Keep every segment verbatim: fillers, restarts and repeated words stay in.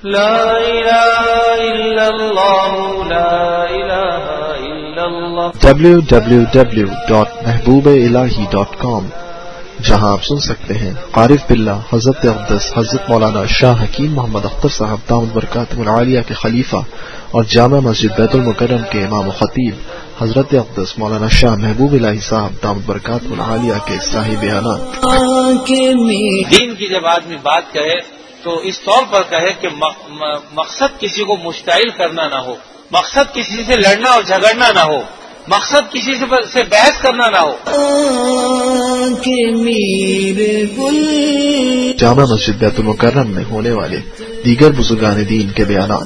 لا الہ الا اللہ لا الہ الا اللہ W W W dot Mehboob Elahi dot com, جہاں آپ سن سکتے ہیں عارف باللہ حضرت اقدس حضرت مولانا شاہ حکیم محمد اختر صاحب دامت برکاتہ العالیہ کے خلیفہ اور جامع مسجد بیت المکرم کے امام و خطیب حضرت اقدس مولانا شاہ محبوب الہی صاحب دامت برکاتہ العالیہ کے اصلاحی بیانات۔ دین کی جب آدمی بات کہے تو اس طور پر کہے کہ مقصد کسی کو مشتعل کرنا نہ ہو، مقصد کسی سے لڑنا اور جھگڑنا نہ ہو، مقصد کسی سے بحث کرنا نہ ہو۔ جامع مسجد بیت المکرم میں ہونے والے دیگر بزرگان دین کے بیانات۔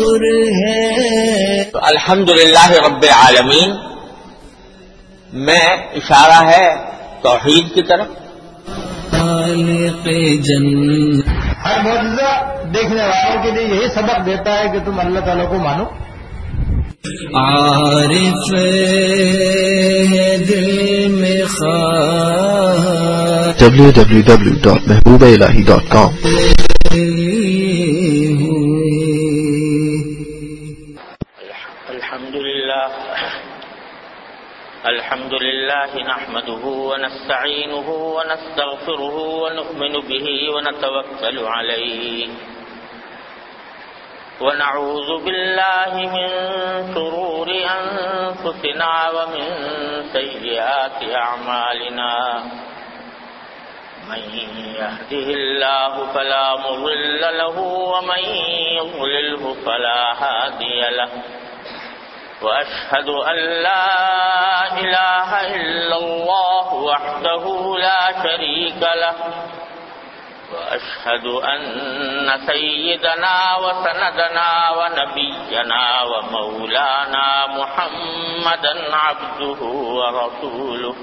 الحمدللہ رب العالمین میں اشارہ ہے توحید کی طرف۔ ہر معجزہ دیکھنے والوں کے لیے یہی سبق دیتا ہے کہ تم اللہ تعالیٰ کو مانو۔ عارف دل میں خواہ W W W dot Mehboob Elahi dot com. الحمد لله نحمده ونستعينه ونستغفره ونؤمن به ونتوكل عليه ونعوذ بالله من شرور أنفسنا ومن سيئات أعمالنا من يهده الله فلا مضل له ومن يضلله فلا هادي له وأشهد أن لا إله إلا الله وحده لا شريك له وأشهد أن سيدنا وسندنا ونبينا ومولانا محمدا عبده ورسوله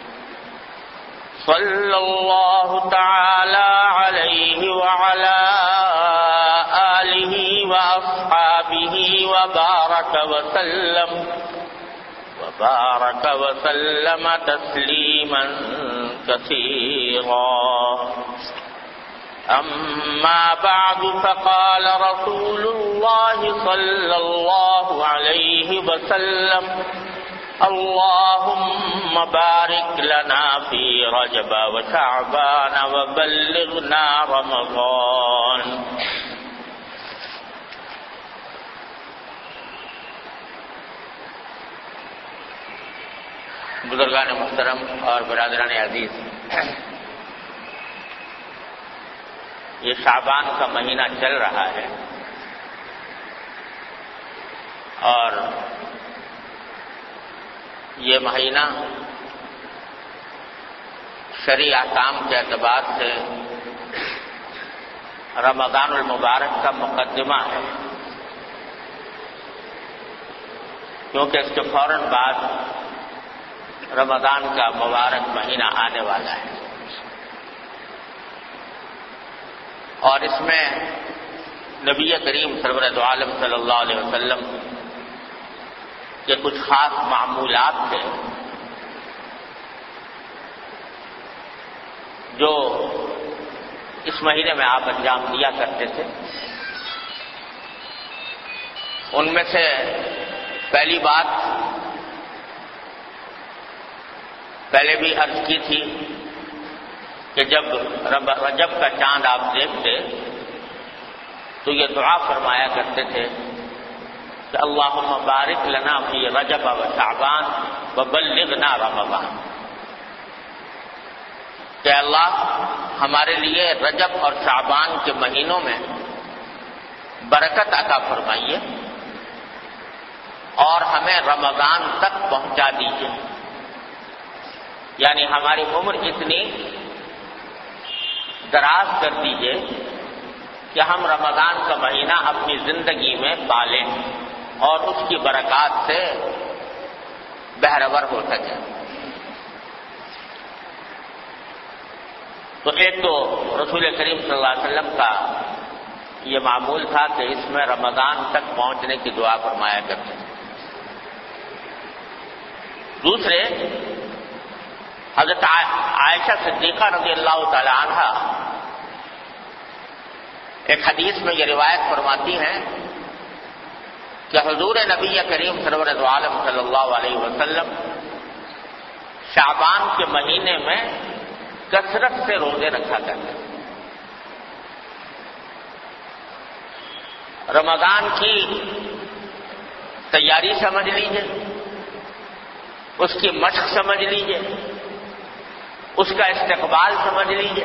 صلى الله تعالى عليه وعلى آله وأصحابه وبارك وسلم وبارك وسلم تسليما كثيرا أما بعد فقال رسول الله صلى الله عليه وسلم اللهم بارك لنا في رجب وشعبان وبلغنا رمضان۔ بزرگان محترم اور برادران عزیز، یہ شعبان کا مہینہ چل رہا ہے اور یہ مہینہ شرعی احکام کے اعتبار سے رمضان المبارک کا مقدمہ ہے، کیونکہ اس کے فوراً بعد رمضان کا مبارک مہینہ آنے والا ہے اور اس میں نبی کریم سرورت عالم صلی اللہ علیہ وسلم کے کچھ خاص معمولات تھے جو اس مہینے میں آپ انجام دیا کرتے تھے۔ ان میں سے پہلی بات پہلے بھی عرض کی تھی کہ جب رجب کا چاند آپ دیکھتے تو یہ دعا فرمایا کرتے تھے کہ اللہم بارک لنا فی رجب و شعبان وبلغنا رمضان، کہ اللہ ہمارے لیے رجب اور شعبان کے مہینوں میں برکت عطا فرمائیے اور ہمیں رمضان تک پہنچا دیجیے، یعنی ہماری عمر اتنی دراز کر دیجیے کہ ہم رمضان کا مہینہ اپنی زندگی میں پالیں اور اس کی برکات سے بہرور ہو سکے۔ تو ایک تو رسول کریم صلی اللہ علیہ وسلم کا یہ معمول تھا کہ اس میں رمضان تک پہنچنے کی دعا فرمایا کرتے تھے۔ دوسرے، حضرت عائشہ صدیقہ رضی اللہ تعالی عنہ ایک حدیث میں یہ روایت فرماتی ہیں کہ حضور نبی کریم سرور دو عالم صلی اللہ علیہ وسلم شعبان کے مہینے میں کثرت سے روزے رکھا کرتے ہیں. رمضان کی تیاری سمجھ لیجئے، اس کی مشق سمجھ لیجئے، اس کا استقبال سمجھ لیجئے.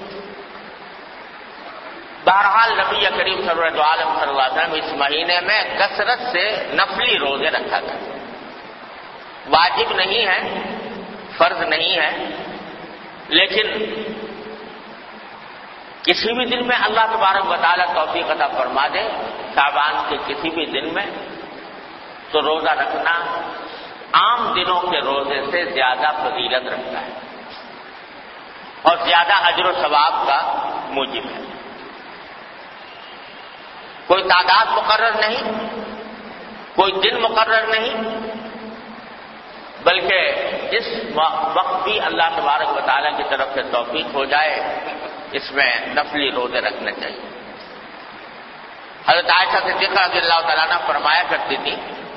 بہرحال نبی کریم صلی اللہ علیہ وسلم صلی اللہ علیہ وسلم اس مہینے میں کثرت سے نفلی روزے رکھا کرتے ہیں. واجب نہیں ہے، فرض نہیں ہے، لیکن کسی بھی دن میں اللہ تبارک و تعالیٰ توفیق عطا فرما دے شعبان کے کسی بھی دن میں، تو روزہ رکھنا عام دنوں کے روزے سے زیادہ فضیلت رکھتا ہے اور زیادہ اجر و ثواب کا موجب ہے. کوئی تعداد مقرر نہیں، کوئی دن مقرر نہیں، بلکہ جس وقت بھی اللہ تبارک و تعالیٰ کی طرف سے توفیق ہو جائے اس میں نفلی روزے رکھنے چاہیے. حضرت عائشہ صدیقہ رضی اللہ تعالیٰ عنہ فرمایا کرتی تھی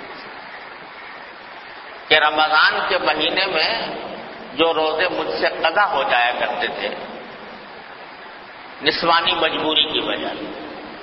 کہ رمضان کے مہینے میں جو روزے مجھ سے قضا ہو جایا کرتے تھے نسوانی مجبوری کی وجہ سے،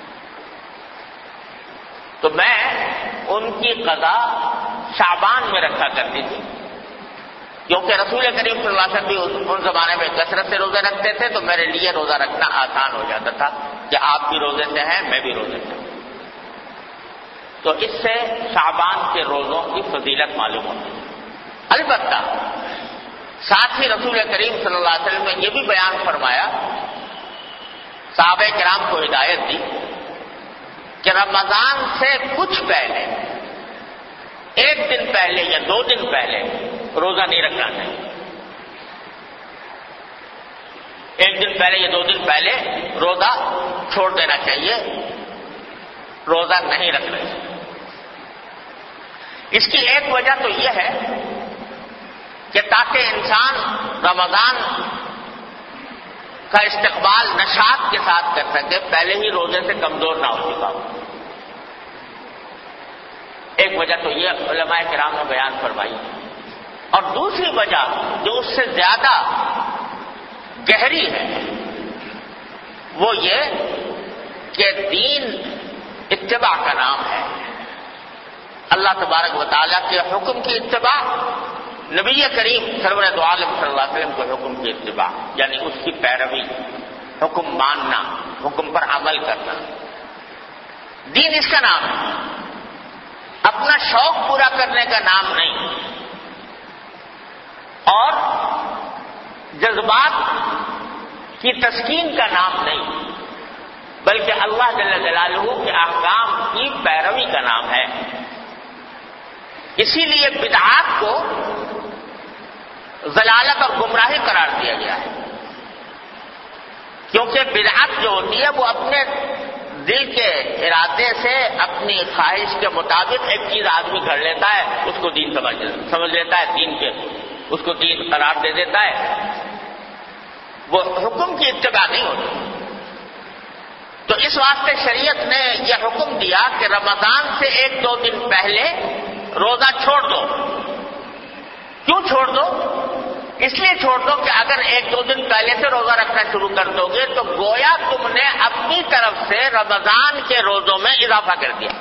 تو میں ان کی قضا شعبان میں رکھا کرتی تھی، کیونکہ رسول کریم صلی اللہ علیہ وسلم بھی ان زمانے میں کثرت سے روزے رکھتے تھے، تو میرے لیے روزہ رکھنا آسان ہو جاتا تھا کہ آپ بھی روزے سے ہیں، میں بھی روزے سے ہوں. تو اس سے شعبان کے روزوں کی فضیلت معلوم ہوتی ہے. البتہ ساتھ ہی رسول کریم صلی اللہ علیہ وسلم نے یہ بھی بیان فرمایا، صحابہ کرام کو ہدایت دی کہ رمضان سے کچھ پہلے، ایک دن پہلے یا دو دن پہلے روزہ نہیں رکھنا چاہیے. ایک دن پہلے یا دو دن پہلے روزہ چھوڑ دینا چاہیے، روزہ نہیں رکھنا چاہیے. اس کی ایک وجہ تو یہ ہے کہ تاکہ انسان رمضان کا استقبال نشاط کے ساتھ کر سکے، پہلے ہی روزے سے کمزور نہ ہو چکا ہو. ایک وجہ تو یہ علماء کرام نے بیان فرمائی، اور دوسری وجہ جو اس سے زیادہ گہری ہے وہ یہ کہ دین اتباع کا نام ہے. اللہ تبارک و تعالیٰ کے حکم کی اتباع، نبی کریم سرور دو عالم صلی اللہ علیہ وسلم کے حکم کی اتباع، یعنی اس کی پیروی، حکم ماننا، حکم پر عمل کرنا. دین اس کا نام ہے، اپنا شوق پورا کرنے کا نام نہیں، اور جذبات کی تسکین کا نام نہیں، بلکہ اللہ جل جلالہ کے احکام کی پیروی کا نام ہے. اسی لیے بدعات کو ضلالت اور گمراہی قرار دیا گیا ہے، کیونکہ بدعت جو ہوتی ہے وہ اپنے دل کے ارادے سے اپنی خواہش کے مطابق ایک چیز آدمی گھڑ لیتا ہے، اس کو دین سمجھ سمجھ لیتا ہے، دین کے اس کو دین قرار دے دیتا ہے. وہ حکم کی اتباع نہیں ہوتی. تو اس واسطے شریعت نے یہ حکم دیا کہ رمضان سے ایک دو دن پہلے روزہ چھوڑ دو. کیوں چھوڑ دو؟ اس لیے چھوڑ دو کہ اگر ایک دو دن پہلے سے روزہ رکھنا شروع کر دو گے تو گویا تم نے اپنی طرف سے رمضان کے روزوں میں اضافہ کر دیا.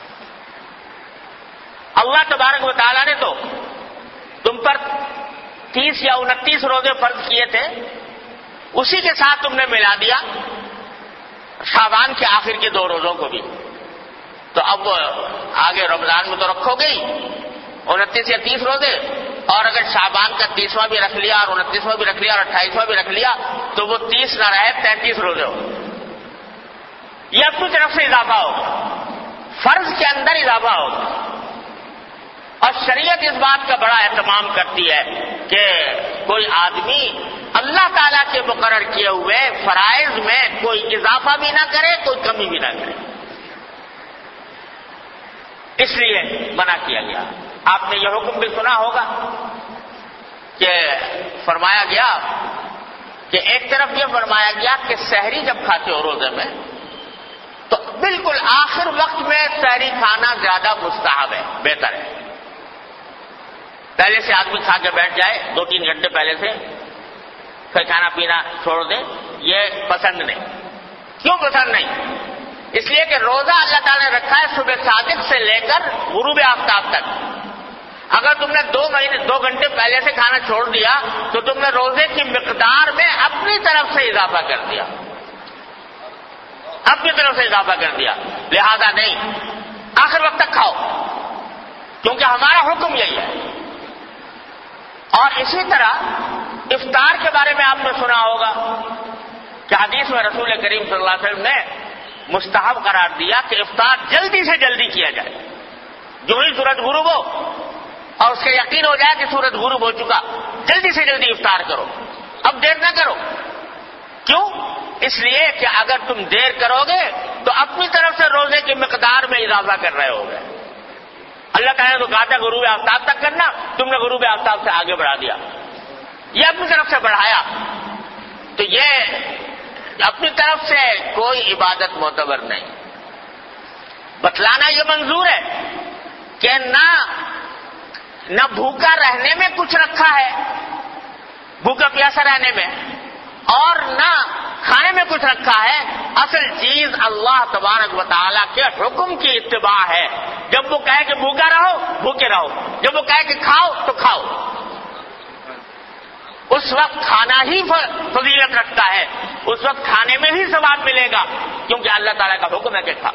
اللہ تبارک و تعالیٰ نے تو تم پر تیس یا انتیس روزے فرض کیے تھے، اسی کے ساتھ تم نے ملا دیا شعبان کے آخر کے دو روزوں کو بھی. تو اب آگے رمضان میں تو رکھو گے انتیس یا تیس روزے، اور اگر شعبان کا تیسواں بھی رکھ لیا اور انتیسواں بھی رکھ لیا اور اٹھائیسواں بھی رکھ لیا تو وہ تیس نہ رہے تینتیس روزے ہو. یہ اپنی طرف سے اضافہ ہوگا، فرض کے اندر اضافہ ہوگا. اور شریعت اس بات کا بڑا اہتمام کرتی ہے کہ کوئی آدمی اللہ تعالیٰ کے مقرر کیے ہوئے فرائض میں کوئی اضافہ بھی نہ کرے، کوئی کمی بھی نہ کرے. اس لیے منع کیا گیا. آپ نے یہ حکم بھی سنا ہوگا کہ فرمایا گیا کہ ایک طرف یہ فرمایا گیا کہ سحری جب کھاتے ہو روزے میں بالکل آخر وقت میں سحری کھانا زیادہ مستحب ہے، بہتر ہے۔ پہلے سے آدمی کھا کے بیٹھ جائے دو تین گھنٹے پہلے سے، پھر کھانا پینا چھوڑ دے، یہ پسند نہیں۔ کیوں پسند نہیں؟ اس لیے کہ روزہ اللہ تعالیٰ نے رکھا ہے صبح صادق سے لے کر غروب آفتاب تک۔ اگر تم نے دو مہینے دو گھنٹے پہلے سے کھانا چھوڑ دیا تو تم نے روزے کی مقدار میں اپنی طرف سے اضافہ کر دیا، اپنی طرف سے اضافہ کر دیا۔ لہذا نہیں، آخر وقت تک کھاؤ، کیونکہ ہمارا حکم یہی ہے۔ اور اسی طرح افطار کے بارے میں آپ نے سنا ہوگا کہ حدیث میں رسول کریم صلی اللہ علیہ وسلم نے مستحب قرار دیا کہ افطار جلدی سے جلدی کیا جائے۔ جو ہی سورج غروب ہو اور اس کا یقین ہو جائے کہ سورج غروب ہو چکا، جلدی سے جلدی افطار کرو، اب دیر نہ کرو۔ کیوں؟ اس لیے کہ اگر تم دیر کرو گے تو اپنی طرف سے روزے کی مقدار میں اضافہ کر رہے ہوگے۔ اللہ تعالیٰ نے تو کہا تھا غروب آفتاب تک کرنا، تم نے غروب آفتاب سے آگے بڑھا دیا، یہ اپنی طرف سے بڑھایا۔ تو یہ اپنی طرف سے کوئی عبادت معتبر نہیں۔ بتلانا یہ منظور ہے کہ نہ نہ بھوکا رہنے میں کچھ رکھا ہے، بھوکا پیاسا رہنے میں، اور نہ کھانے میں کچھ رکھا ہے۔ اصل چیز اللہ تبارک و تعالیٰ کے حکم کی اتباع ہے۔ جب وہ کہے کہ بھوکا رہو، بھوکے رہو، جب وہ کہے کہ کھاؤ تو کھاؤ۔ اس وقت کھانا ہی فضیلت رکھتا ہے، اس وقت کھانے میں ہی ثواب ملے گا، کیونکہ اللہ تعالیٰ کا حکم ہے کہ کھاؤ۔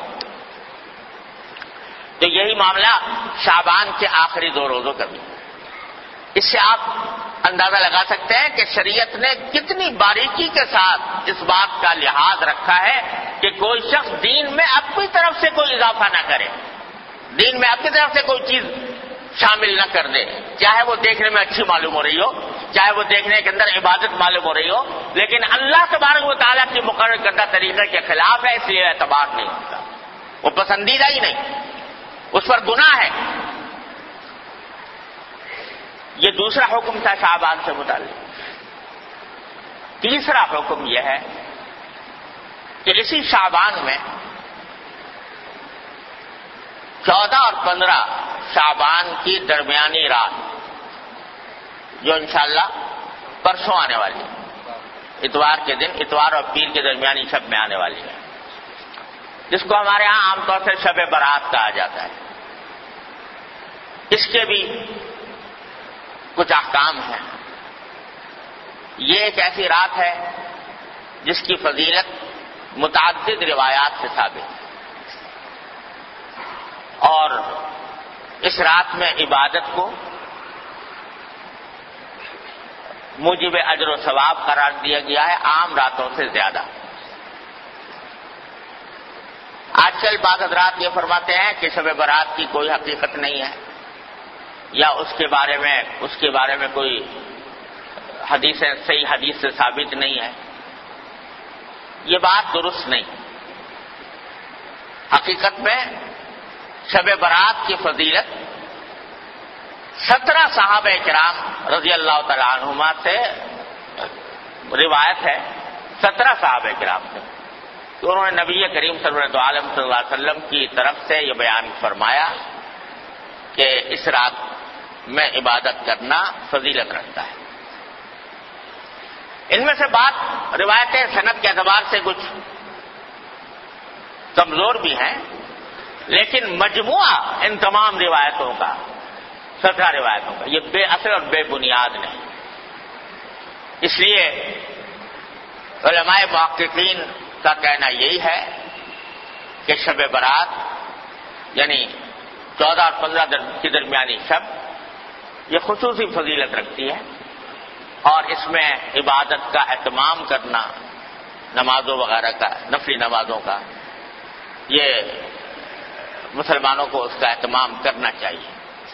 تو یہی معاملہ شعبان کے آخری دو روزوں کا بھی۔ اس سے آپ اندازہ لگا سکتے ہیں کہ شریعت نے کتنی باریکی کے ساتھ اس بات کا لحاظ رکھا ہے کہ کوئی شخص دین میں اپنی طرف سے کوئی اضافہ نہ کرے، دین میں اپنی طرف سے کوئی چیز شامل نہ کر دے، چاہے وہ دیکھنے میں اچھی معلوم ہو رہی ہو، چاہے وہ دیکھنے کے اندر عبادت معلوم ہو رہی ہو، لیکن اللہ تبارک و تعالیٰ کی مقرر کردہ طریقے کے خلاف ہے، اس لیے اعتبار نہیں ہوتا، وہ پسندیدہ ہی نہیں، اس پر گناہ ہے۔ یہ دوسرا حکم تھا شعبان سے متعلق۔ تیسرا حکم یہ ہے کہ اسی شعبان میں چودہ اور پندرہ شعبان کی درمیانی رات، جو انشاءاللہ پرسوں آنے والی ہے، اتوار کے دن، اتوار اور پیر کے درمیانی شب میں آنے والی ہے، جس کو ہمارے ہاں عام طور سے شب برات کہا جاتا ہے۔ اس کے بھی کچھ احکام ہیں۔ یہ ایک ایسی رات ہے جس کی فضیلت متعدد روایات سے ثابت ہے، اور اس رات میں عبادت کو موجب اجر و ثواب قرار دیا گیا ہے عام راتوں سے زیادہ۔ آج کل بعض حضرات یہ فرماتے ہیں کہ شب برات کی کوئی حقیقت نہیں ہے، یا اس کے بارے میں اس کے بارے میں کوئی حدیث صحیح حدیث سے ثابت نہیں ہے۔ یہ بات درست نہیں۔ حقیقت میں شب برات کی فضیلت سترہ صحابہ کرام رضی اللہ تعالی عنہما سے روایت ہے، سترہ صحابہ کرام سے، تو انہوں نے نبی کریم صلی اللہ علیہ وسلم کی طرف سے یہ بیان فرمایا کہ اس رات میں عبادت کرنا فضیلت رکھتا ہے۔ ان میں سے بات روایتیں سند کے اعتبار سے کچھ کمزور بھی ہیں، لیکن مجموعہ ان تمام روایتوں کا، سترہ روایتوں کا، یہ بے اثر اور بے بنیاد نہیں۔ اس لیے علماء محققین کا کہنا یہی ہے کہ شب برات یعنی چودہ اور پندرہ کی درمیانی شب یہ خصوصی فضیلت رکھتی ہے، اور اس میں عبادت کا اہتمام کرنا، نمازوں وغیرہ کا، نفلی نمازوں کا، یہ مسلمانوں کو اس کا اہتمام کرنا چاہیے۔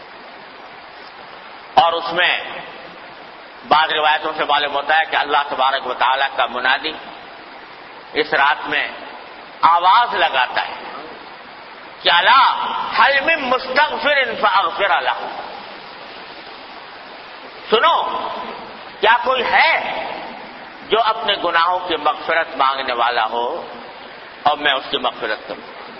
اور اس میں بعض روایتوں سے معلوم ہوتا ہے کہ اللہ تبارک و تعالیٰ کا منادی اس رات میں آواز لگاتا ہے کہ الا حل من مستغفر فاغفر له، سنو کیا کوئی ہے جو اپنے گناہوں کی مغفرت مانگنے والا ہو اور میں اس کی مغفرت کروں۔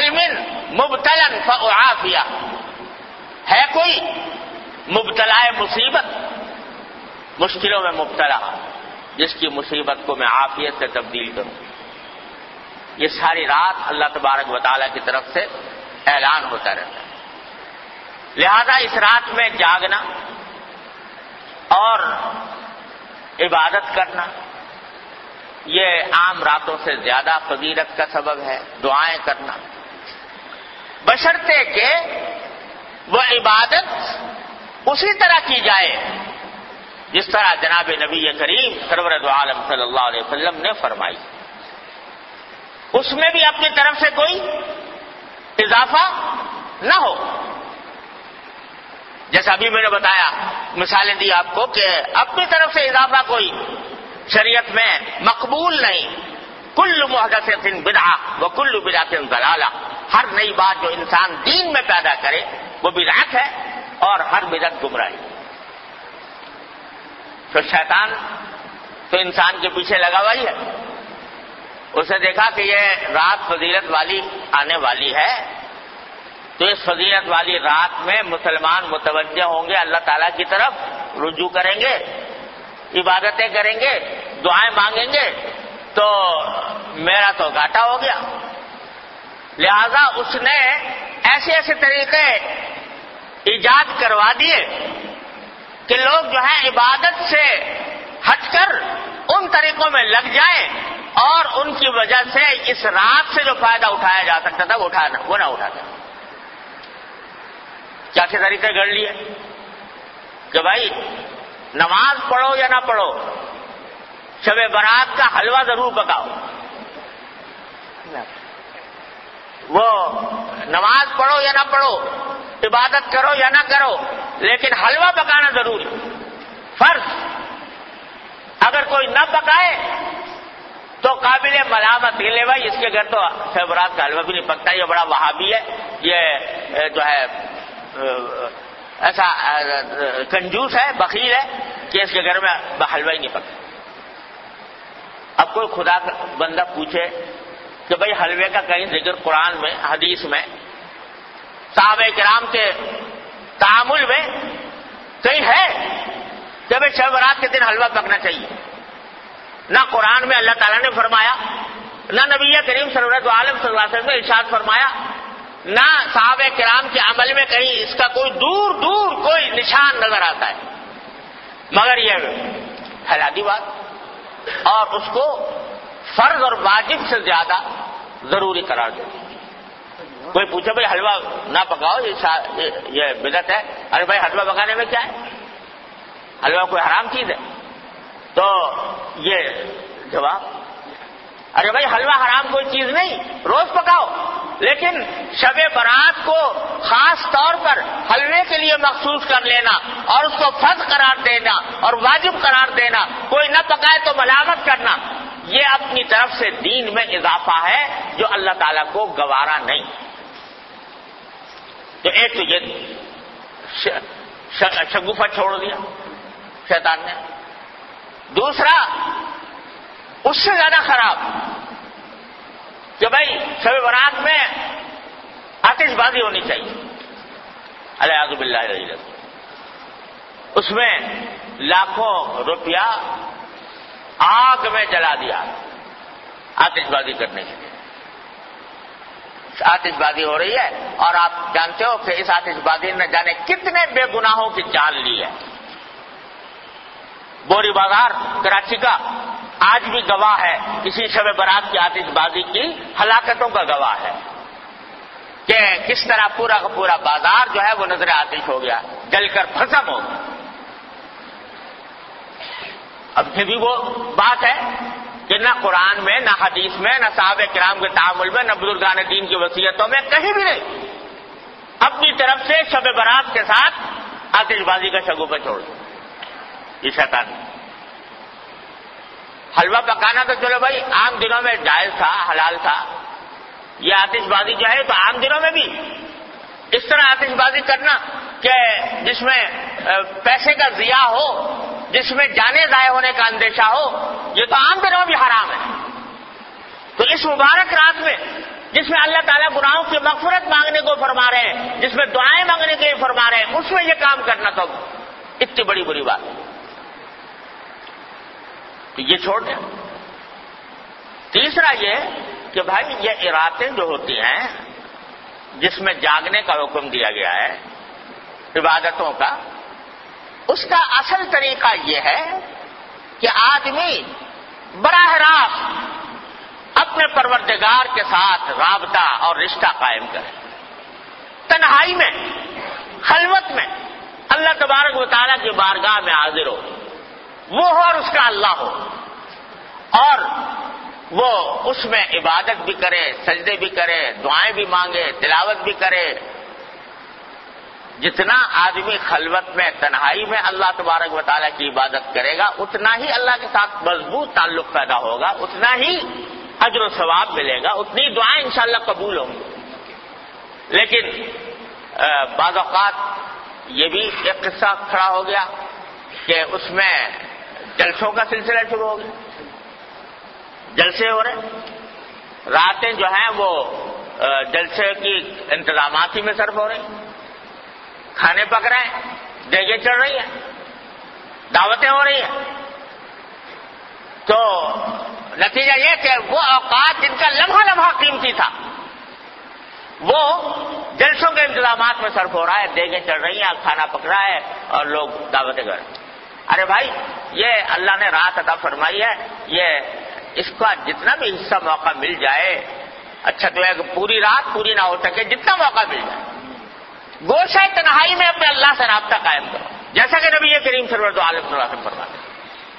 ہل من مبتلا فاعافیہ، ہے کوئی مبتلا مصیبت، مشکلوں میں مبتلا، جس کی مصیبت کو میں عافیت سے تبدیل کروں؟ یہ ساری رات اللہ تبارک و تعالیٰ کی طرف سے اعلان ہوتا رہتا ہے. لہذا اس رات میں جاگنا اور عبادت کرنا یہ عام راتوں سے زیادہ فضیلت کا سبب ہے. دعائیں کرنا بشرطے کہ وہ عبادت اسی طرح کی جائے جس طرح جناب نبی کریم سرور دو عالم صلی اللہ علیہ وسلم نے فرمائی. اس میں بھی اپنی طرف سے کوئی اضافہ نہ ہو. جیسا ابھی میں نے بتایا، مثالیں دی آپ کو کہ اپنی طرف سے اضافہ کوئی شریعت میں مقبول نہیں. کل محدثۃ بدعہ وکل بدعۃ ضلالہ، ہر نئی بات جو انسان دین میں پیدا کرے وہ بدعت ہے اور ہر بدعت گمراہی. تو شیطان تو انسان کے پیچھے لگا ہوا ہی ہے. اسے دیکھا کہ یہ رات فضیلت والی آنے والی ہے، تو اس فضیلت والی رات میں مسلمان متوجہ ہوں گے، اللہ تعالیٰ کی طرف رجوع کریں گے، عبادتیں کریں گے، دعائیں مانگیں گے، تو میرا تو گھاٹا ہو گیا. لہذا اس نے ایسے ایسے طریقے ایجاد کروا دیے کہ لوگ جو ہے عبادت سے ہٹ کر ان طریقوں میں لگ جائیں اور ان کی وجہ سے اس رات سے جو فائدہ اٹھایا جا سکتا تھا وہ اٹھانا وہ نہ اٹھا سکتا. کیا کے طریقے گڑ لیے کہ بھائی نماز پڑھو یا نہ پڑھو، شب برات کا حلوہ ضرور پکاؤ. وہ نماز پڑھو یا نہ پڑھو، عبادت کرو یا نہ کرو، لیکن حلوہ پکانا ضروری فرض. اگر کوئی نہ پکائے تو قابل ملامت یہ لے بھائی اس کے گھر تو شب برات کا حلوہ بھی نہیں پکتا، یہ بڑا وہابی ہے، یہ جو ہے ایسا کنجوس ہے، بخیل ہے کہ اس کے گھر میں حلوہ ہی نہیں پکتا. اب کوئی خدا کا بندہ پوچھے کہ بھائی حلوے کا کہیں ذکر قرآن میں حدیث میں صحابہ کرام کے تعامل میں کہیں ہے کہ بھائی شب برات کے دن حلوہ پکنا چاہیے؟ نہ قرآن میں اللہ تعالیٰ نے فرمایا، نہ نبی کریم صلی اللہ علیہ وسلم نے ارشاد فرمایا، نہ صحابہ کرام کے عمل میں کہیں اس کا کوئی دور دور کوئی نشان نظر آتا ہے. مگر یہ پھیلا دی بات اور اس کو فرض اور واجب سے زیادہ ضروری قرار دیتی. کوئی پوچھے بھائی حلوہ نہ پکاؤ یہ بدعت ہے، ارے بھائی حلوہ پکانے میں کیا ہے؟ حلوہ کوئی حرام چیز ہے؟ تو یہ جواب، ارے بھائی حلوہ حرام کوئی چیز نہیں، روز پکاؤ، لیکن شب برات کو خاص طور پر حلوے کے لیے مخصوص کر لینا اور اس کو فرض قرار دینا اور واجب قرار دینا، کوئی نہ پکائے تو ملامت کرنا، یہ اپنی طرف سے دین میں اضافہ ہے جو اللہ تعالیٰ کو گوارا نہیں. تو ایک تو یہ شگوفہ چھوڑ دیا شیطان نے. دوسرا اس سے زیادہ خراب کہ بھائی شب برات میں آتش بازی ہونی چاہیے، الیاذ باللہ العلی، اس میں لاکھوں روپیہ آگ میں جلا دیا آتش بازی کرنے کے لیے. آتش بازی ہو رہی ہے اور آپ جانتے ہو کہ اس آتش بازی نے جانے کتنے بے گناہوں کی جان لی ہے. بوری بازار کراچی کا آج بھی گواہ ہے اسی شب برات کی آتش بازی کی ہلاکتوں کا گواہ ہے کہ کس طرح پورا کا پورا بازار جو ہے وہ نظر آتش ہو گیا، جل کر بھسم ہو گیا. اب یہ بھی وہ بات ہے کہ نہ قرآن میں، نہ حدیث میں، نہ صحابہ کرام کے تعامل میں، نہ بزرگان دین کی وصیتوں میں کہیں بھی نہیں اپنی طرف سے شب برات کے ساتھ آتش بازی کا شگوفہ چھوڑ دیا. یہ شیطان حلوہ پکانا تو چلو بھائی عام دنوں میں جائز تھا، حلال تھا. یہ آتش بازی جو ہے تو عام دنوں میں بھی اس طرح آتش بازی کرنا کہ جس میں پیسے کا ضیاع ہو، جس میں جانے ضائع ہونے کا اندیشہ ہو، یہ تو عام دنوں بھی حرام ہے. تو اس مبارک رات میں جس میں اللہ تعالیٰ گناہوں کی مغفرت مانگنے کو فرما رہے ہیں، جس میں دعائیں مانگنے کے لیے فرما رہے ہیں، اس میں یہ کام کرنا تو اتنی بڑی بری بات ہے، تو یہ چھوڑ دیں۔ تیسرا یہ کہ بھائی یہ ارادیں جو ہوتی ہیں جس میں جاگنے کا حکم دیا گیا ہے عبادتوں کا، اس کا اصل طریقہ یہ ہے کہ آدمی براہ راست اپنے پروردگار کے ساتھ رابطہ اور رشتہ قائم کرے، تنہائی میں، خلوت میں اللہ تبارک و تعالیٰ کی بارگاہ میں حاضر ہو، وہ ہو اور اس کا اللہ ہو، اور وہ اس میں عبادت بھی کرے، سجدے بھی کرے، دعائیں بھی مانگے، تلاوت بھی کرے۔ جتنا آدمی خلوت میں، تنہائی میں اللہ تبارک و تعالیٰ کی عبادت کرے گا، اتنا ہی اللہ کے ساتھ مضبوط تعلق پیدا ہوگا، اتنا ہی اجر و ثواب ملے گا، اتنی دعائیں انشاءاللہ قبول ہوں گی۔ لیکن بعض اوقات یہ بھی ایک قصہ کھڑا ہو گیا کہ اس میں جلسوں کا سلسلہ شروع ہو گیا، جلسے ہو رہے، راتیں جو ہیں وہ جلسے کی انتظامات ہی میں صرف ہو رہی، کھانے پک رہے ہیں، دیگیں چڑھ رہی ہیں، دعوتیں ہو رہی ہیں، تو نتیجہ یہ کہ وہ اوقات جن کا لمحہ لمحہ قیمتی تھا وہ جلسوں کے انتظامات میں صرف ہو رہا ہے، دیگیں چڑھ رہی ہیں، کھانا پک رہا ہے اور لوگ دعوتیں کر رہے ہیں۔ ارے بھائی یہ اللہ نے رات عطا فرمائی ہے، یہ اس کا جتنا بھی حصہ موقع مل جائے، اچھا تو ہے کہ پوری رات پوری نہ ہو سکے، جتنا موقع مل جائے گوشہ تنہائی میں اپنے اللہ سے رابطہ قائم کرو، جیسا کہ نبی کریم سرور دو عالم صلی اللہ علیہ وسلم فرماتے ہیں۔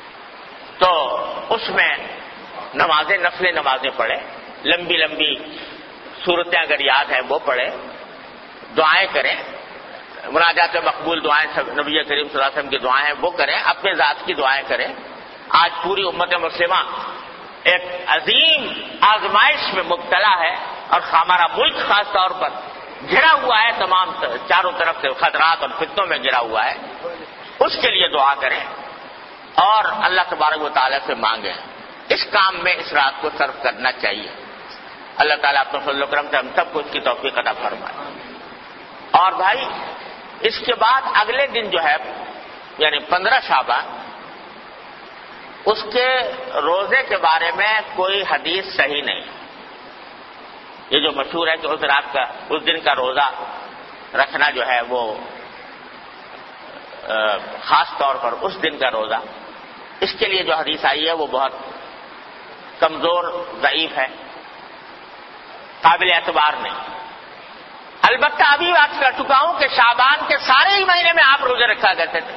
تو اس میں نمازیں، نفل نمازیں پڑھے، لمبی لمبی صورتیں اگر یاد ہیں وہ پڑھے، دعائیں کریں، مناجات مقبول دعائیں، نبی کریم صلی اللہ علیہ وسلم کی دعائیں ہیں وہ کریں، اپنے ذات کی دعائیں کریں۔ آج پوری امت مسلمہ ایک عظیم آزمائش میں مبتلا ہے، اور ہمارا ملک خاص طور پر گھرا ہوا ہے، تمام چاروں طرف سے خطرات اور فتنوں میں گھرا ہوا ہے۔ اس کے لیے دعا کریں اور اللہ تبارک و تعالیٰ سے مانگیں، اس کام میں اس رات کو صرف کرنا چاہیے۔ اللہ تعالیٰ اپنے فضل و کرم سے ہم سب کو اس کی توفیق عطا فرمائے۔ اور بھائی اس کے بعد اگلے دن جو ہے یعنی پندرہ شعبان، اس کے روزے کے بارے میں کوئی حدیث صحیح نہیں۔ یہ جو مشہور ہے کہ اس رات کا، اس دن کا روزہ رکھنا جو ہے وہ خاص طور پر اس دن کا روزہ، اس کے لیے جو حدیث آئی ہے وہ بہت کمزور، ضعیف ہے، قابل اعتبار نہیں۔ البتہ ابھی بات کر چکا ہوں کہ شعبان کے سارے ہی مہینے میں آپ روزے رکھا کرتے تھے،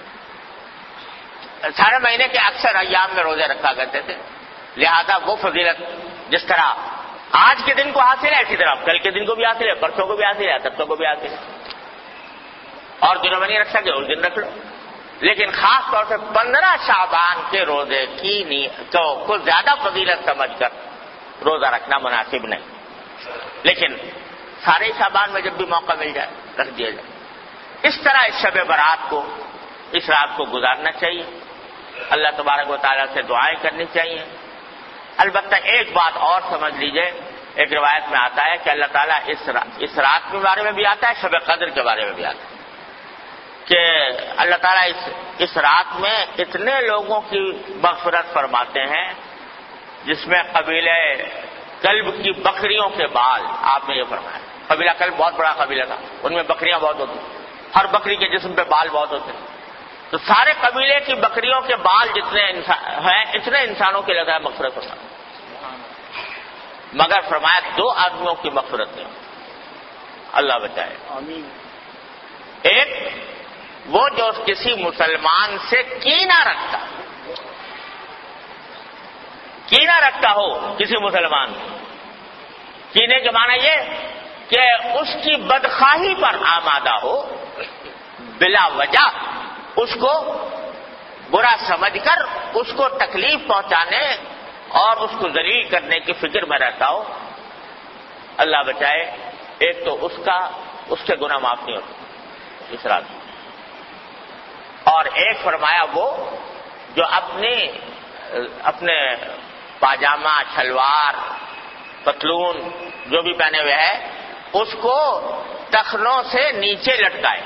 سارے مہینے کے اکثر ایام میں روزے رکھا کرتے تھے، لہذا وہ فضیلت جس طرح آج کے دن کو حاصل ہے، اسی طرح کل کے دن کو بھی حاصل ہے، پرسوں کو بھی حاصل ہے، ترسوں کو بھی حاصل ہے، اور دنوں میں نہیں رکھ سکے اس دن رکھ لو۔ لیکن خاص طور سے پندرہ شعبان کے روزے کی نیت کو زیادہ فضیلت سمجھ کر روزہ رکھنا مناسب نہیں، لیکن سارے شعبان میں جب بھی موقع مل جائے رکھ دیا جائے۔ اس طرح اس شب برات کو، اس رات کو گزارنا چاہیے، اللہ تبارک و تعالیٰ سے دعائیں کرنی چاہیے۔ البتہ ایک بات اور سمجھ لیجئے، ایک روایت میں آتا ہے کہ اللہ تعالیٰ اس رات اس رات کے بارے میں بھی آتا ہے، شب قدر کے بارے میں بھی آتا ہے کہ اللہ تعالیٰ اس اس رات میں اتنے لوگوں کی مغفرت فرماتے ہیں جس میں قبیلہ کلب کی بکریوں کے بال، آپ نے یہ فرمایا، قبیلہ کلب بہت بڑا قبیلہ تھا، ان میں بکریاں بہت ہوتی، ہر بکری کے جسم پہ بال بہت ہوتے، تو سارے قبیلے کی بکریوں کے بال جتنے ہیں اتنے انسانوں کے لگا مغفرت ہوتا، مگر فرمایا دو آدمیوں کی مغفرت نہیں، اللہ بچائے۔ ایک وہ جو کسی مسلمان سے کینہ رکھتا کینہ رکھتا ہو کسی مسلمان سے، کینے کے معنی یہ کہ اس کی بدخواہی پر آمادہ ہو، بلا وجہ اس کو برا سمجھ کر اس کو تکلیف پہنچانے اور اس کو ذلیل کرنے کی فکر میں رہتا ہو، اللہ بچائے۔ ایک تو اس کا اس کے گناہ معاف نہیں ہوتے اس رات، اور ایک فرمایا وہ جو اپنے اپنے پاجامہ، شلوار پتلون جو بھی پہنے ہوئے ہے اس کو ٹخنوں سے نیچے لٹکائے.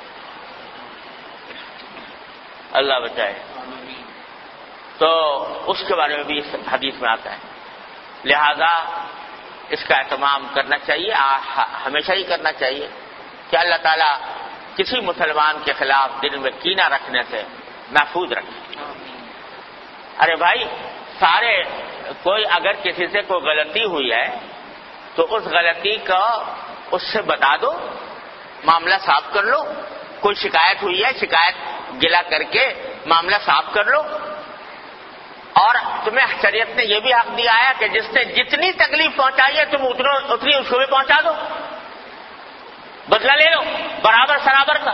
اللہ بچائے. تو اس کے بارے میں بھی اس حدیث میں آتا ہے. لہذا اس کا اہتمام کرنا چاہیے, ہمیشہ ہی کرنا چاہیے کہ اللہ تعالیٰ کسی مسلمان کے خلاف دل میں کینہ رکھنے سے محفوظ رکھے. ارے بھائی سارے کوئی اگر کسی سے کوئی غلطی ہوئی ہے تو اس غلطی کا اس سے بتا دو, معاملہ صاف کر لو. کوئی شکایت ہوئی ہے, شکایت گلا کر کے معاملہ صاف کر لو. اور تمہیں شریعت نے یہ بھی حق دیا ہے کہ جس نے جتنی تکلیف پہنچائی ہے تم اتنی اس کو بھی پہنچا دو, بدلہ لے لو برابر سرابر کا.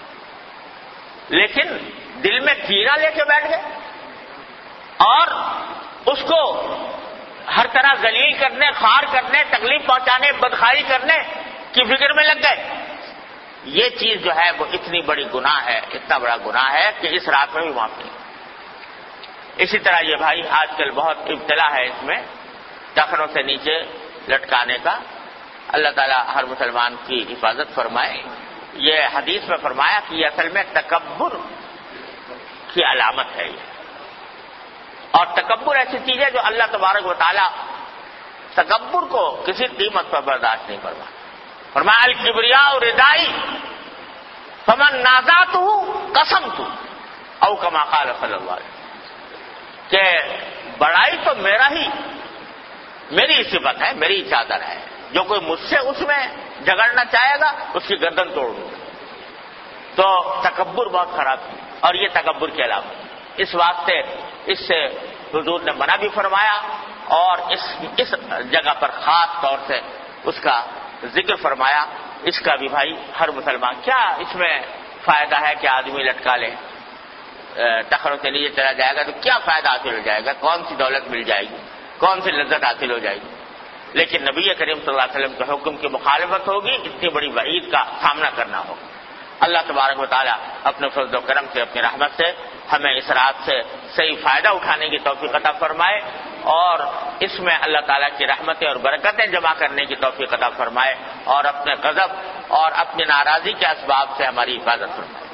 لیکن دل میں کینہ لے کے بیٹھ گئے اور اس کو ہر طرح ذلیل کرنے, خوار کرنے, تکلیف پہنچانے, بدخاری کرنے کی فکر میں لگ گئے. یہ چیز جو ہے وہ اتنی بڑی گناہ ہے, اتنا بڑا گناہ ہے کہ اس رات میں بھی معاف نہیں. اسی طرح یہ بھائی آج کل بہت ابتلا ہے اس میں ٹخنوں سے نیچے لٹکانے کا. اللہ تعالیٰ ہر مسلمان کی حفاظت فرمائے. یہ حدیث میں فرمایا کہ یہ اصل میں تکبر کی علامت ہے یہ, اور تکبر ایسی چیز ہے جو اللہ تبارک و تعالیٰ تکبر کو کسی قیمت پر برداشت نہیں فرماتا. فرمایا الکبریاء ردائی فمن نازعتہ قسمت او کما قال صلی اللہ علیہ وسلم, کہ بڑائی تو میرا ہی, میری صفت ہے, میری چادر ہے. جو کوئی مجھ سے اس میں جھگڑنا چاہے گا اس کی گردن توڑ دوں گا. تو تکبر بہت خراب ہے اور یہ تکبر کے علاوہ اس واسطے اس سے حضور نے منع بھی فرمایا اور اس اس جگہ پر خاص طور سے اس کا ذکر فرمایا. اس کا بھی بھائی ہر مسلمان, کیا اس میں فائدہ ہے کہ آدمی لٹکا لے, ٹخنوں سے نیچے چلا جائے گا تو کیا فائدہ حاصل ہو جائے گا, کون سی دولت مل جائے گی, کون سی لذت حاصل ہو جائے گی. لیکن نبی کریم صلی اللہ علیہ وسلم کے حکم کی مخالفت ہوگی, اتنی بڑی وعید کا سامنا کرنا ہوگا. اللہ تبارک و تعالیٰ اپنے فضل و کرم سے, اپنی رحمت سے ہمیں اس رات سے صحیح فائدہ اٹھانے کی توفیق عطا فرمائے اور اس میں اللہ تعالیٰ کی رحمتیں اور برکتیں جمع کرنے کی توفیق عطا فرمائے اور اپنے غضب اور اپنی ناراضی کے اسباب سے ہماری حفاظت فرمائے.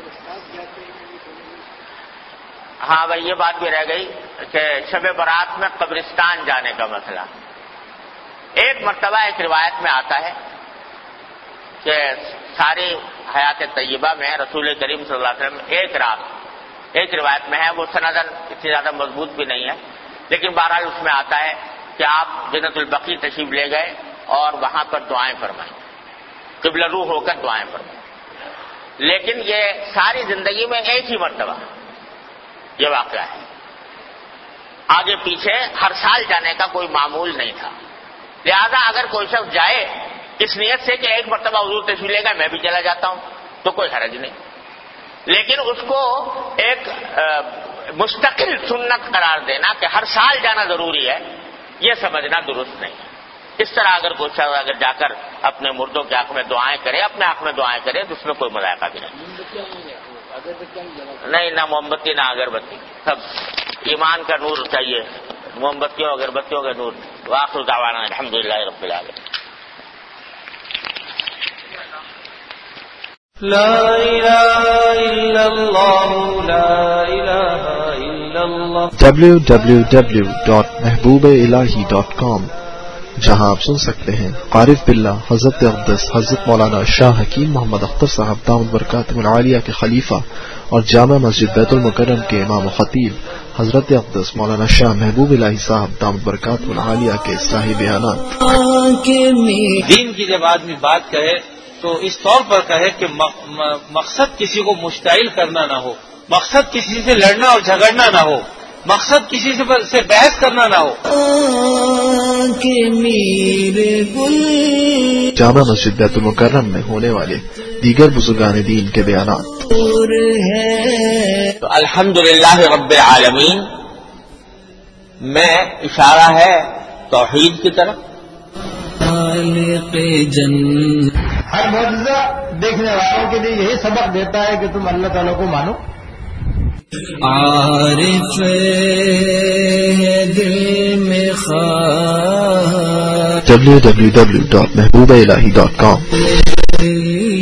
ہاں بھائی یہ بات بھی رہ گئی کہ شب برات میں قبرستان جانے کا مسئلہ. ایک مرتبہ ایک روایت میں آتا ہے کہ ساری حیات طیبہ میں رسول کریم صلی اللہ علیہ وسلم ایک رات, ایک روایت میں ہے, وہ سندن اتنی زیادہ مضبوط بھی نہیں ہے, لیکن بہرحال اس میں آتا ہے کہ آپ جنت البقیع تشریف لے گئے اور وہاں پر دعائیں فرمائیں, قبلہ روح ہو کر دعائیں فرمائیں. لیکن یہ ساری زندگی میں ایک ہی مرتبہ یہ واقعہ ہے, آگے پیچھے ہر سال جانے کا کوئی معمول نہیں تھا. لہذا اگر کوئی شخص جائے اس نیت سے کہ ایک مرتبہ حضور تشریف لے گا میں بھی چلا جاتا ہوں تو کوئی حرج نہیں, لیکن اس کو ایک مستقل سنت قرار دینا کہ ہر سال جانا ضروری ہے, یہ سمجھنا درست نہیں ہے. اس طرح اگر کوئی شخص اگر جا کر اپنے مردوں کے حق میں دعائیں کرے, اپنے حق میں دعائیں کرے تو اس میں کوئی مذائقہ بھی نہیں. نہیں, نہ موم بتی نہ اگربتی, سب ایمان کا نور چاہیے, موم بتیوں اگربتیوں کا نور. وآخر دعوانا الحمدللہ رب العالمین. لا الہ الا اللہ, لا الہ الا اللہ. W W W dot Mehboob Elahi dot com, جہاں آپ سن سکتے ہیں عارف باللہ حضرت اقدس حضرت مولانا شاہ حکیم محمد اختر صاحب دامت برکاتہ العالیہ کے خلیفہ اور جامع مسجد بیت المکرم کے امام و خطیب حضرت اقدس مولانا شاہ محبوب الہی صاحب دامت برکاتہ العالیہ کے اصلاحی بیانات. دین کی جب آدمی بات کہے تو اس طور پر کہے کہ مقصد کسی کو مشتعل کرنا نہ ہو, مقصد کسی سے لڑنا اور جھگڑنا نہ ہو, مقصد کسی سے بحث کرنا نہ ہو. جامع مسجد بیت المکرم میں ہونے والے دیگر بزرگان دین کے بیانات. تو الحمدللہ رب العالمین میں اشارہ ہے توحید کی طرف. ہر معجزہ دیکھنے والوں کے لیے یہی سبق دیتا ہے کہ تم اللہ تعالیٰ کو مانو. عارف دل میں خواہ W W W dot Mehboob Elahi dot com